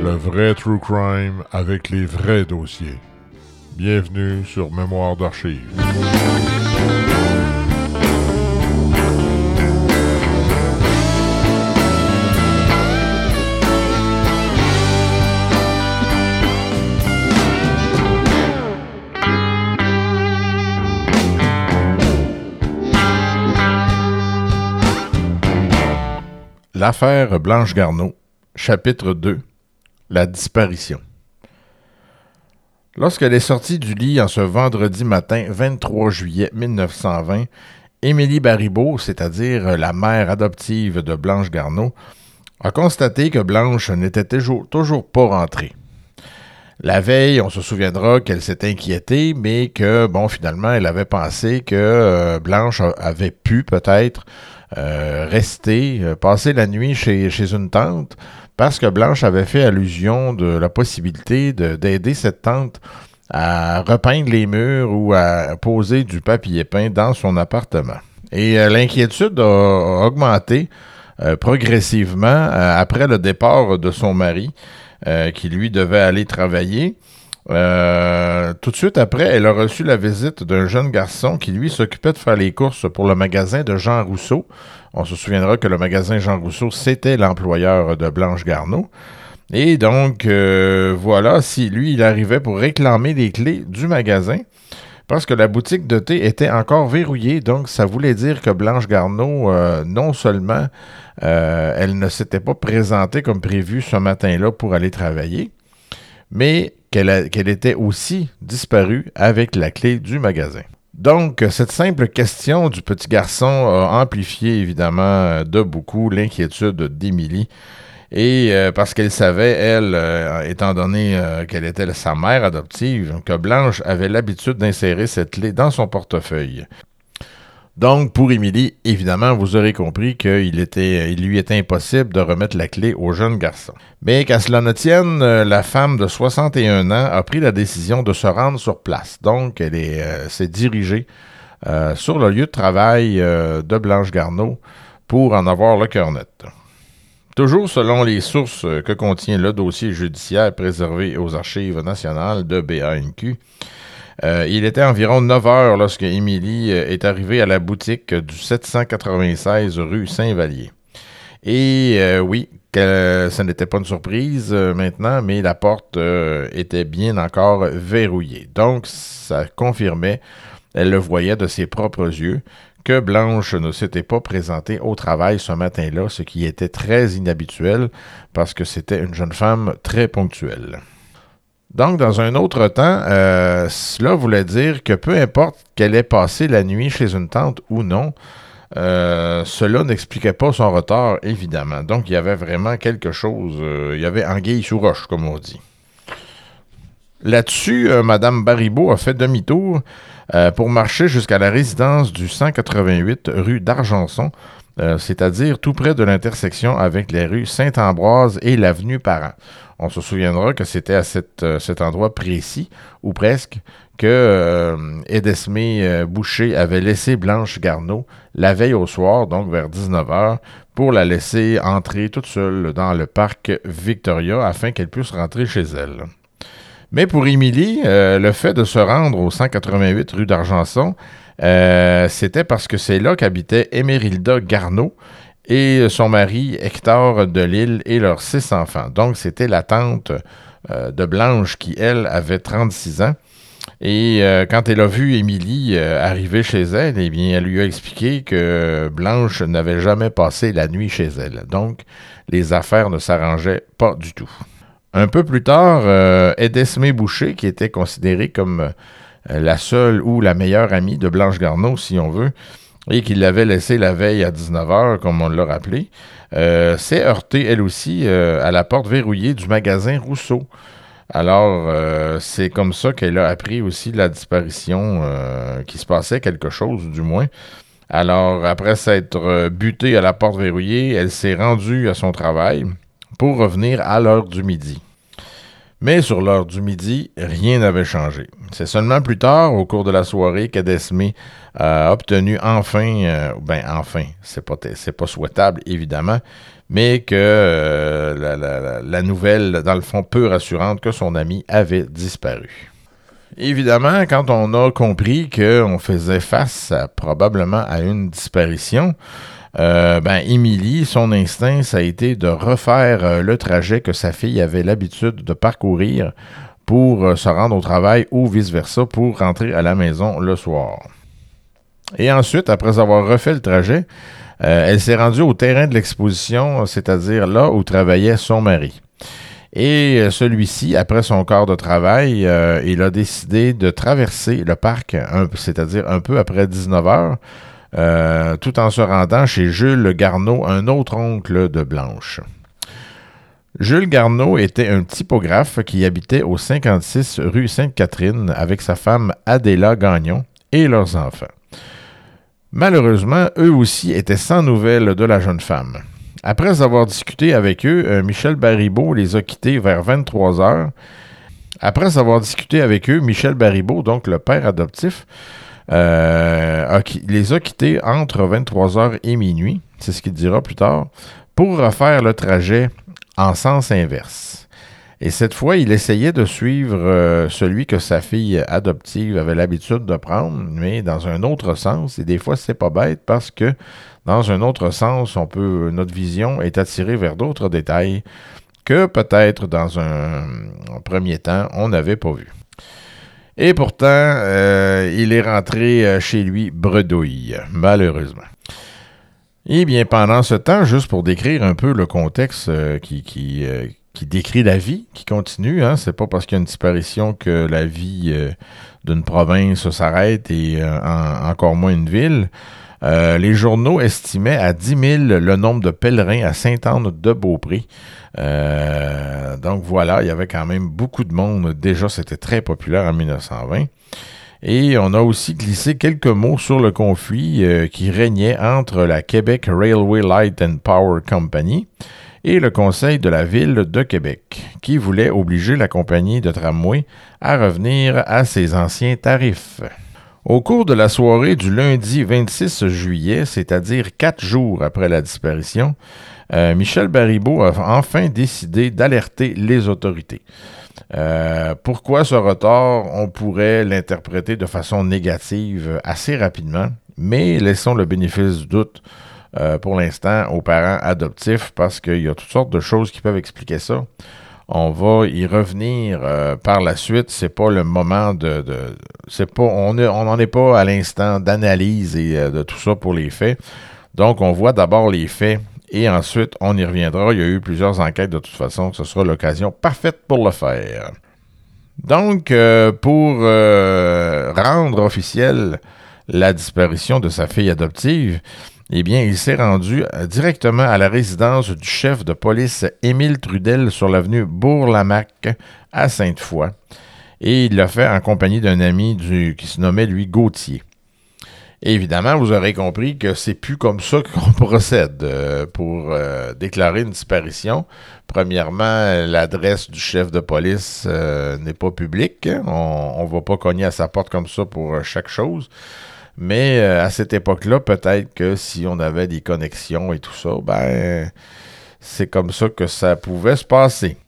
Le vrai True Crime avec les vrais dossiers. Bienvenue sur Mémoire d'Archives. L'affaire Blanche Garneau, chapitre 2. La disparition. Lorsqu'elle est sortie du lit en ce vendredi matin 23 juillet 1920, Émilie Baribeau, c'est-à-dire la mère adoptive de Blanche Garneau, a constaté que Blanche n'était toujours pas rentrée. La veille, on se souviendra qu'elle s'est inquiétée, mais que, finalement, elle avait pensé que Blanche avait pu peut-être passer la nuit chez une tante, parce que Blanche avait fait allusion de la possibilité d'aider cette tante à repeindre les murs ou à poser du papier peint dans son appartement. Et l'inquiétude a augmenté progressivement après le départ de son mari, qui lui devait aller travailler. Tout de suite après, elle a reçu la visite d'un jeune garçon qui, lui, s'occupait de faire les courses pour le magasin de Jean Rousseau. On se souviendra que le magasin Jean Rousseau, c'était l'employeur de Blanche Garneau. Et donc, voilà, si lui, il arrivait pour réclamer les clés du magasin, parce que la boutique de thé était encore verrouillée. Donc, ça voulait dire que Blanche Garneau, non seulement elle ne s'était pas présentée comme prévu ce matin-là pour aller travailler, mais qu'elle était aussi disparue avec la clé du magasin. Donc, cette simple question du petit garçon a amplifié évidemment de beaucoup l'inquiétude d'Émilie. Et parce qu'elle savait, elle, étant donné qu'elle était sa mère adoptive, que Blanche avait l'habitude d'insérer cette clé dans son portefeuille. Donc, pour Émilie, évidemment, vous aurez compris qu'il lui était impossible de remettre la clé au jeune garçon. Mais qu'à cela ne tienne, la femme de 61 ans a pris la décision de se rendre sur place. Donc, elle s'est dirigée sur le lieu de travail de Blanche Garneau pour en avoir le cœur net. Toujours selon les sources que contient le dossier judiciaire préservé aux Archives nationales de BANQ, il était environ 9 heures lorsque Émilie est arrivée à la boutique du 796 rue Saint-Vallier. Et oui, ce n'était pas une surprise maintenant, mais la porte était bien encore verrouillée. Donc, ça confirmait, elle le voyait de ses propres yeux, que Blanche ne s'était pas présentée au travail ce matin-là, ce qui était très inhabituel parce que c'était une jeune femme très ponctuelle. Donc, dans un autre temps, cela voulait dire que peu importe qu'elle ait passé la nuit chez une tante ou non, cela n'expliquait pas son retard, évidemment. Donc, il y avait vraiment quelque chose, il y avait anguille sous roche, comme on dit. Là-dessus, Mme Baribeau a fait demi-tour pour marcher jusqu'à la résidence du 188 rue d'Argenson, c'est-à-dire tout près de l'intersection avec les rues Saint-Ambroise et l'avenue Parent. On se souviendra que c'était à cet endroit précis, ou presque, que Edesmé Boucher avait laissé Blanche Garneau la veille au soir, donc vers 19h, pour la laisser entrer toute seule dans le parc Victoria afin qu'elle puisse rentrer chez elle. Mais pour Émilie, le fait de se rendre au 188 rue d'Argenson, c'était parce que c'est là qu'habitait Émérilda Garneau et son mari Hector Delisle et leurs 6 enfants. Donc, c'était la tante de Blanche qui, elle, avait 36 ans. Et quand elle a vu Émilie arriver chez elle, eh bien, elle lui a expliqué que Blanche n'avait jamais passé la nuit chez elle. Donc, les affaires ne s'arrangeaient pas du tout. Un peu plus tard, Edesmé Boucher, qui était considérée comme la seule ou la meilleure amie de Blanche Garneau, si on veut, et qui l'avait laissée la veille à 19h, comme on l'a rappelé, s'est heurtée, elle aussi, à la porte verrouillée du magasin Rousseau. Alors, c'est comme ça qu'elle a appris aussi la disparition, qu'il se passait quelque chose, du moins. Alors, après s'être butée à la porte verrouillée, elle s'est rendue à son travail pour revenir à l'heure du midi. Mais sur l'heure du midi, rien n'avait changé. C'est seulement plus tard, au cours de la soirée, qu'Adesmé a obtenu enfin, c'est pas souhaitable évidemment, mais que la nouvelle, dans le fond, peu rassurante que son ami avait disparu. Évidemment, quand on a compris qu'on faisait face probablement à une disparition, Émilie, son instinct, ça a été de refaire le trajet que sa fille avait l'habitude de parcourir pour se rendre au travail ou vice-versa pour rentrer à la maison le soir. Et ensuite, après avoir refait le trajet, elle s'est rendue au terrain de l'exposition, c'est-à-dire là où travaillait son mari. Et celui-ci, après son quart de travail, il a décidé de traverser le parc, c'est-à-dire un peu après 19 heures, tout en se rendant chez Jules Garneau, un autre oncle de Blanche. Jules Garneau était un typographe qui habitait au 56 rue Sainte-Catherine avec sa femme Adéla Gagnon et leurs enfants. Malheureusement, eux aussi étaient sans nouvelles de la jeune femme. Après avoir discuté avec eux, Michel Baribeau les a quittés vers 23 heures. Après avoir discuté avec eux, Michel Baribeau, donc le père adoptif, les a quittés entre 23h et minuit, c'est ce qu'il dira plus tard, pour refaire le trajet en sens inverse. Et cette fois, il essayait de suivre celui que sa fille adoptive avait l'habitude de prendre, mais dans un autre sens. Et des fois, c'est pas bête parce que dans un autre sens, notre vision est attirée vers d'autres détails que peut-être dans un premier temps, on n'avait pas vu. Et pourtant, il est rentré chez lui bredouille, malheureusement. Eh bien, pendant ce temps, juste pour décrire un peu le contexte qui décrit la vie, qui continue, hein, c'est pas parce qu'il y a une disparition que la vie d'une province s'arrête et encore moins une ville. Les journaux estimaient à 10 000 le nombre de pèlerins à Sainte-Anne-de-Beaupré. Donc voilà, il y avait quand même beaucoup de monde. Déjà, c'était très populaire en 1920. Et on a aussi glissé quelques mots sur le conflit qui régnait entre la Québec Railway Light and Power Company et le Conseil de la Ville de Québec, qui voulait obliger la compagnie de tramway à revenir à ses anciens tarifs. Au cours de la soirée du lundi 26 juillet, c'est-à-dire 4 jours après la disparition, Michel Baribeau a enfin décidé d'alerter les autorités. Pourquoi ce retard? On pourrait l'interpréter de façon négative assez rapidement, mais laissons le bénéfice du doute pour l'instant aux parents adoptifs parce qu'il y a toutes sortes de choses qui peuvent expliquer ça. On va y revenir par la suite. C'est pas le moment on n'en est pas à l'instant d'analyse et de tout ça pour les faits. Donc, on voit d'abord les faits et ensuite, on y reviendra. Il y a eu plusieurs enquêtes de toute façon. Ce sera l'occasion parfaite pour le faire. Donc, pour rendre officielle la disparition de sa fille adoptive, eh bien, il s'est rendu directement à la résidence du chef de police Émile Trudel sur l'avenue Bourg-Lamaque à Sainte-Foy. Et il l'a fait en compagnie d'un ami qui se nommait, lui, Gauthier. Et évidemment, vous aurez compris que c'est plus comme ça qu'on procède pour déclarer une disparition. Premièrement, l'adresse du chef de police n'est pas publique. On ne va pas cogner à sa porte comme ça pour chaque chose. Mais à cette époque-là, peut-être que si on avait des connexions et tout ça, c'est comme ça que ça pouvait se passer.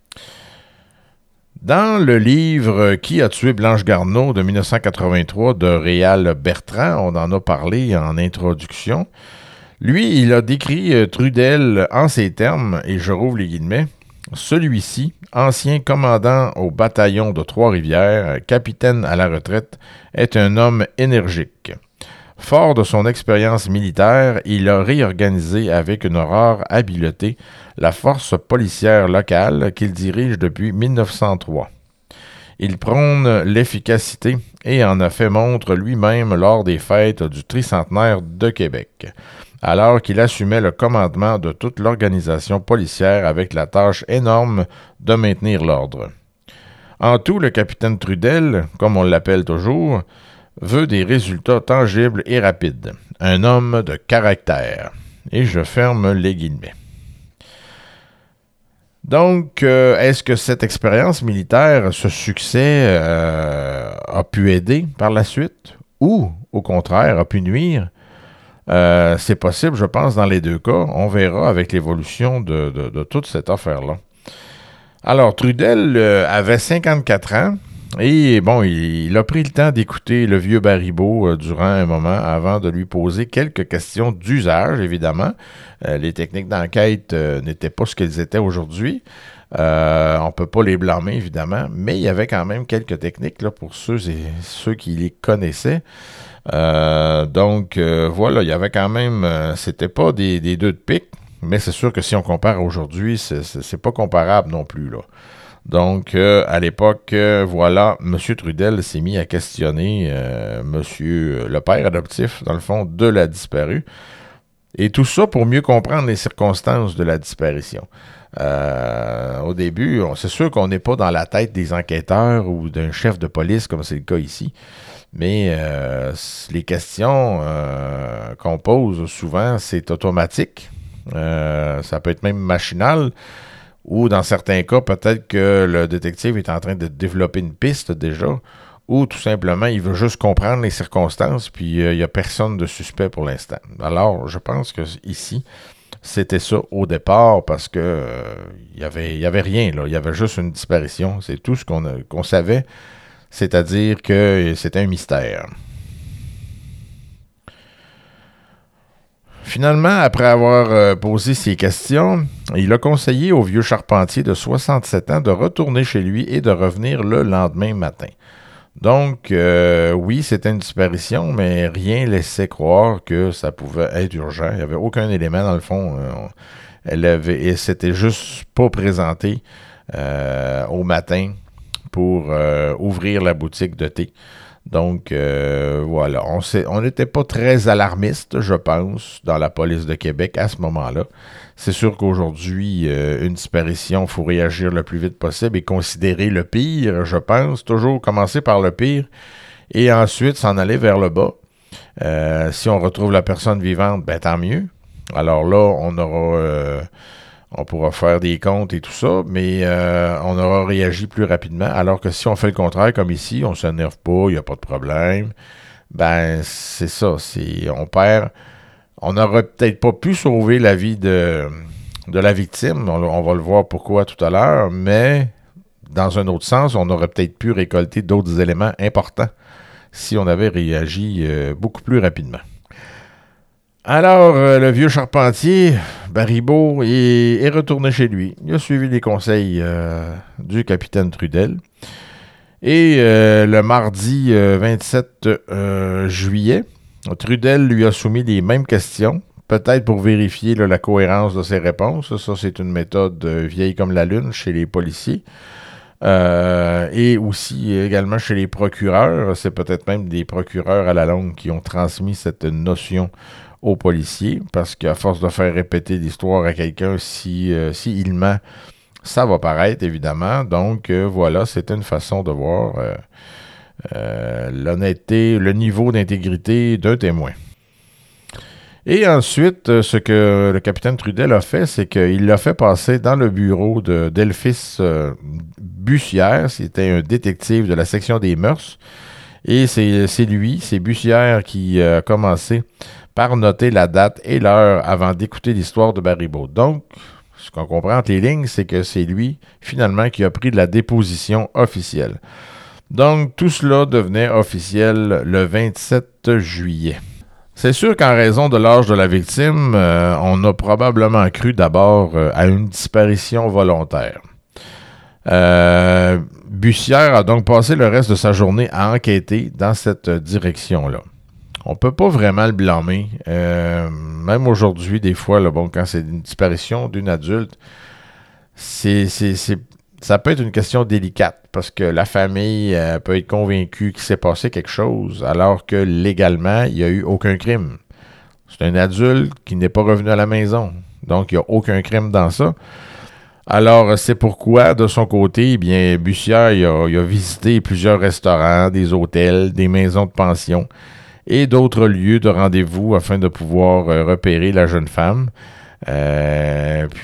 Dans le livre « Qui a tué Blanche Garneau » de 1983 de Réal Bertrand, on en a parlé en introduction, lui, il a décrit Trudel en ces termes, et je rouvre les guillemets, « Celui-ci, ancien commandant au bataillon de Trois-Rivières, capitaine à la retraite, est un homme énergique. Fort de son expérience militaire, il a réorganisé avec une rare habileté la force policière locale qu'il dirige depuis 1903. Il prône l'efficacité et en a fait montre lui-même lors des fêtes du tricentenaire de Québec, alors qu'il assumait le commandement de toute l'organisation policière avec la tâche énorme de maintenir l'ordre. En tout, le capitaine Trudel, comme on l'appelle toujours, veut des résultats tangibles et rapides. Un homme de caractère. Et je ferme les guillemets. Donc, est-ce que cette expérience militaire, ce succès a pu aider par la suite ou, au contraire, a pu nuire? C'est possible, je pense, dans les deux cas. On verra avec l'évolution de toute cette affaire-là. Alors, Trudel avait 54 ans et, bon, il a pris le temps d'écouter le vieux Baribeau durant un moment avant de lui poser quelques questions d'usage, évidemment. Les techniques d'enquête n'étaient pas ce qu'elles étaient aujourd'hui. On ne peut pas les blâmer, évidemment, mais il y avait quand même quelques techniques là, pour ceux qui les connaissaient. Donc, voilà, il y avait quand même... c'était pas des deux de pique, mais c'est sûr que si on compare aujourd'hui, c'est pas comparable non plus, là. Donc, à l'époque, voilà, M. Trudel s'est mis à questionner le père adoptif, dans le fond, de la disparue. Et tout ça pour mieux comprendre les circonstances de la disparition. Au début, c'est sûr qu'on n'est pas dans la tête des enquêteurs ou d'un chef de police, comme c'est le cas ici. Mais les questions qu'on pose souvent, c'est automatique. Ça peut être même machinal. Ou dans certains cas, peut-être que le détective est en train de développer une piste déjà, ou tout simplement, il veut juste comprendre les circonstances, puis il n'y a personne de suspect pour l'instant. Alors, je pense que ici, c'était ça au départ, parce que il y avait rien, là. Il y avait juste une disparition. C'est tout ce qu'on savait, c'est-à-dire que c'était un mystère. Finalement, après avoir posé ces questions, il a conseillé au vieux charpentier de 67 ans de retourner chez lui et de revenir le lendemain matin. Donc, oui, c'était une disparition, mais rien laissait croire que ça pouvait être urgent. Il n'y avait aucun élément, dans le fond. Elle s'était juste pas présentée au matin pour ouvrir la boutique de thé. Donc, voilà. On n'était pas très alarmiste, je pense, dans la police de Québec à ce moment-là. C'est sûr qu'aujourd'hui, une disparition, il faut réagir le plus vite possible et considérer le pire, je pense. Toujours commencer par le pire et ensuite s'en aller vers le bas. Si on retrouve la personne vivante, ben tant mieux. Alors là, on pourra faire des comptes et tout ça, mais on aura réagi plus rapidement. Alors que si on fait le contraire, comme ici, on ne s'énerve pas, il n'y a pas de problème, ben c'est ça. On n'aurait peut-être pas pu sauver la vie de la victime, on va le voir pourquoi tout à l'heure, mais dans un autre sens, on aurait peut-être pu récolter d'autres éléments importants si on avait réagi beaucoup plus rapidement. Alors, le vieux charpentier, Baribeau, est retourné chez lui. Il a suivi les conseils du capitaine Trudel. Et le mardi 27 juillet, Trudel lui a soumis les mêmes questions, peut-être pour vérifier là, la cohérence de ses réponses. Ça, c'est une méthode vieille comme la lune chez les policiers. Et aussi également chez les procureurs. C'est peut-être même des procureurs à la longue qui ont transmis cette notion aux policiers, parce qu'à force de faire répéter l'histoire à quelqu'un, si il ment, ça va paraître, évidemment. Donc, voilà, c'est une façon de voir l'honnêteté, le niveau d'intégrité d'un témoin. Et ensuite, ce que le capitaine Trudel a fait, c'est qu'il l'a fait passer dans le bureau de Delphis Bussière. C'était un détective de la section des mœurs. Et c'est Bussière qui a commencé par noter la date et l'heure avant d'écouter l'histoire de Baribeau. Donc, ce qu'on comprend entre les lignes, c'est que c'est lui, finalement, qui a pris de la déposition officielle. Donc, tout cela devenait officiel le 27 juillet. C'est sûr qu'en raison de l'âge de la victime, on a probablement cru d'abord à une disparition volontaire. Bussière a donc passé le reste de sa journée à enquêter dans cette direction-là. On peut pas vraiment le blâmer. Même aujourd'hui, des fois, là, bon, quand c'est une disparition d'une adulte, ça peut être une question délicate parce que la famille peut être convaincue qu'il s'est passé quelque chose alors que légalement, il n'y a eu aucun crime. C'est un adulte qui n'est pas revenu à la maison. Donc, il n'y a aucun crime dans ça. Alors, c'est pourquoi, de son côté, eh bien, Bussière il a visité plusieurs restaurants, des hôtels, des maisons de pension et d'autres lieux de rendez-vous afin de pouvoir repérer la jeune femme.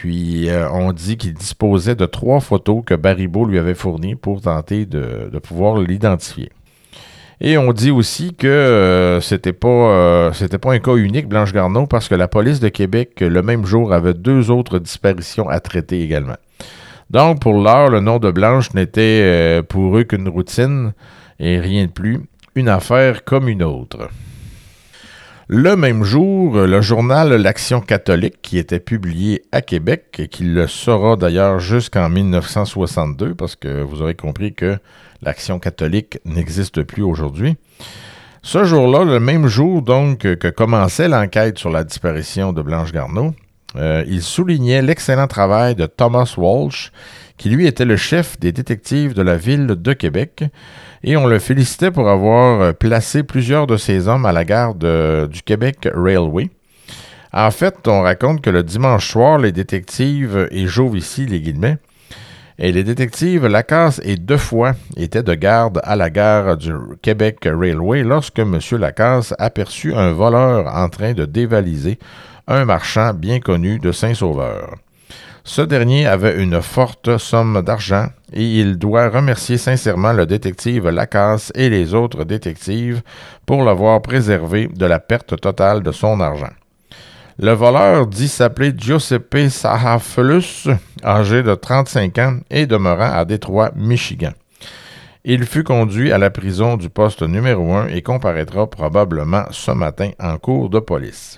Puis, on dit qu'il disposait de 3 photos que Baribeault lui avait fournies pour tenter de pouvoir l'identifier. Et on dit aussi que c'était pas un cas unique, Blanche Garneau, parce que la police de Québec, le même jour, avait 2 autres disparitions à traiter également. Donc, pour l'heure, le nom de Blanche n'était pour eux qu'une routine et rien de plus, une affaire comme une autre. Le même jour, le journal L'Action catholique, qui était publié à Québec, et qui le sera d'ailleurs jusqu'en 1962, parce que vous aurez compris que l'Action catholique n'existe plus aujourd'hui. Ce jour-là, le même jour donc que commençait l'enquête sur la disparition de Blanche Garneau, il soulignait l'excellent travail de Thomas Walsh, qui lui était le chef des détectives de la ville de Québec, et on le félicitait pour avoir placé plusieurs de ses hommes à la gare du Québec Railway. En fait, on raconte que le dimanche soir, les détectives, et j'ouvre ici les guillemets, et les détectives Lacasse et Defoy étaient de garde à la gare du Québec Railway lorsque M. Lacasse aperçut un voleur en train de dévaliser un marchand bien connu de Saint-Sauveur. Ce dernier avait une forte somme d'argent et il doit remercier sincèrement le détective Lacasse et les autres détectives pour l'avoir préservé de la perte totale de son argent. Le voleur dit s'appeler Giuseppe Sahafelus, âgé de 35 ans et demeurant à Détroit, Michigan. Il fut conduit à la prison du poste numéro 1 et comparaîtra probablement ce matin en cour de police.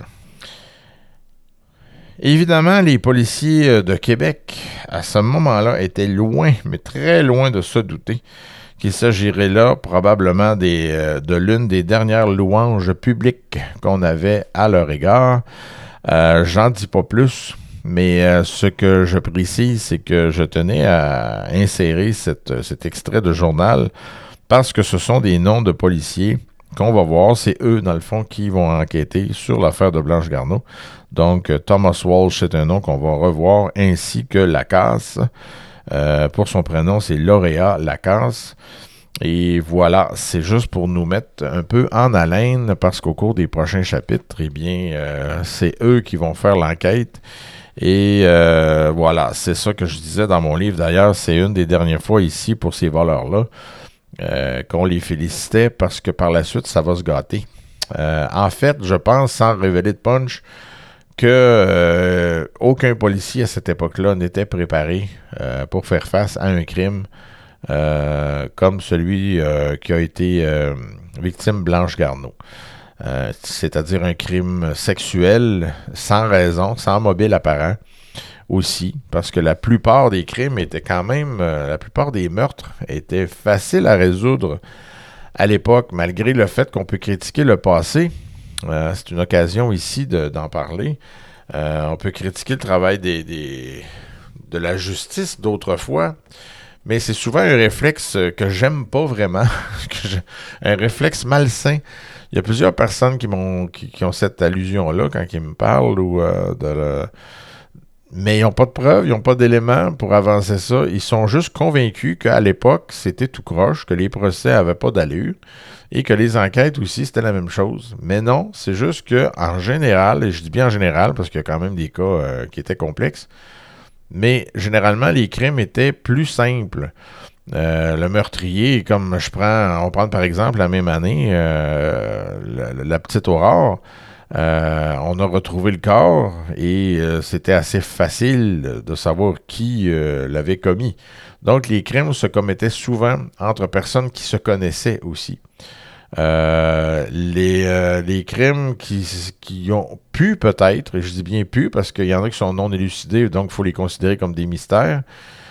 Évidemment, les policiers de Québec, à ce moment-là, étaient loin, mais très loin de se douter qu'il s'agirait là probablement de l'une des dernières louanges publiques qu'on avait à leur égard. J'en dis pas plus, mais ce que je précise, c'est que je tenais à insérer cet extrait de journal parce que ce sont des noms de policiers qu'on va voir. C'est eux, dans le fond, qui vont enquêter sur l'affaire de Blanche Garneau. Donc, Thomas Walsh, c'est un nom qu'on va revoir, ainsi que Lacasse. Pour son prénom, c'est Lauréat Lacasse. Et voilà, c'est juste pour nous mettre un peu en haleine, parce qu'au cours des prochains chapitres, eh bien, c'est eux qui vont faire l'enquête. Et voilà, c'est ça que je disais dans mon livre. D'ailleurs, c'est une des dernières fois ici pour ces voleurs-là qu'on les félicitait, parce que par la suite, ça va se gâter. En fait, je pense, sans révéler de punch, que aucun policier à cette époque-là n'était préparé pour faire face à un crime comme celui qui a été victime Blanche Garneau. C'est-à-dire un crime sexuel sans raison, sans mobile apparent aussi, parce que la plupart des crimes étaient quand même, la plupart des meurtres étaient faciles à résoudre à l'époque, malgré le fait qu'on peut critiquer le passé. C'est une occasion ici d'en parler. On peut critiquer le travail de la justice d'autrefois, mais c'est souvent un réflexe que j'aime pas vraiment, un réflexe malsain. Il y a plusieurs personnes qui ont cette allusion-là quand ils me parlent mais ils n'ont pas de preuves, ils n'ont pas d'éléments pour avancer ça. Ils sont juste convaincus qu'à l'époque, c'était tout croche, que les procès n'avaient pas d'allure et que les enquêtes aussi, c'était la même chose. Mais non, c'est juste qu'en général, et je dis bien en général parce qu'il y a quand même des cas qui étaient complexes, mais généralement, les crimes étaient plus simples. Le meurtrier, comme on prend par exemple la même année, la petite Aurore, on a retrouvé le corps et c'était assez facile de savoir qui l'avait commis. Donc, les crimes se commettaient souvent entre personnes qui se connaissaient aussi. Les crimes qui ont pu peut-être, et je dis bien pu parce qu'il y en a qui sont non élucidés, donc il faut les considérer comme des mystères.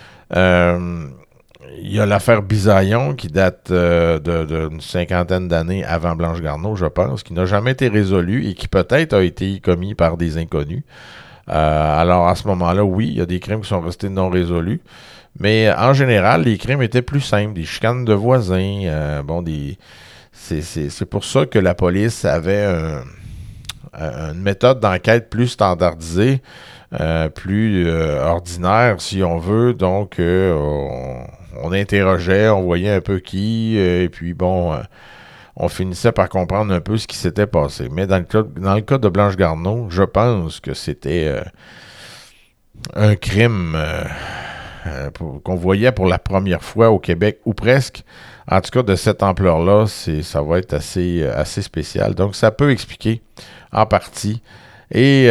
Il y a l'affaire Bisaillon qui date d'une cinquantaine d'années avant Blanche Garneau, je pense, qui n'a jamais été résolue et qui peut-être a été commis par des inconnus. Alors à ce moment-là, oui, il y a des crimes qui sont restés non résolus, mais en général, les crimes étaient plus simples, des chicanes de voisins, c'est pour ça que la police avait une méthode d'enquête plus standardisée, plus ordinaire, si on veut. Donc, on interrogeait, on voyait un peu qui, et puis bon, on finissait par comprendre un peu ce qui s'était passé. Mais dans le cas de Blanche Garneau, je pense que c'était un crime qu'on voyait pour la première fois au Québec, ou presque. En tout cas, de cette ampleur-là, ça va être assez spécial. Donc, ça peut expliquer en partie. Et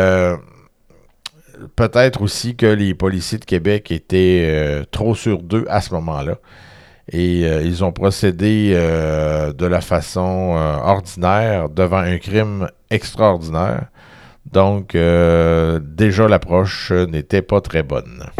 peut-être aussi que les policiers de Québec étaient trop sûrs d'eux à ce moment-là. Et ils ont procédé de la façon ordinaire devant un crime extraordinaire. Donc, déjà, l'approche n'était pas très bonne.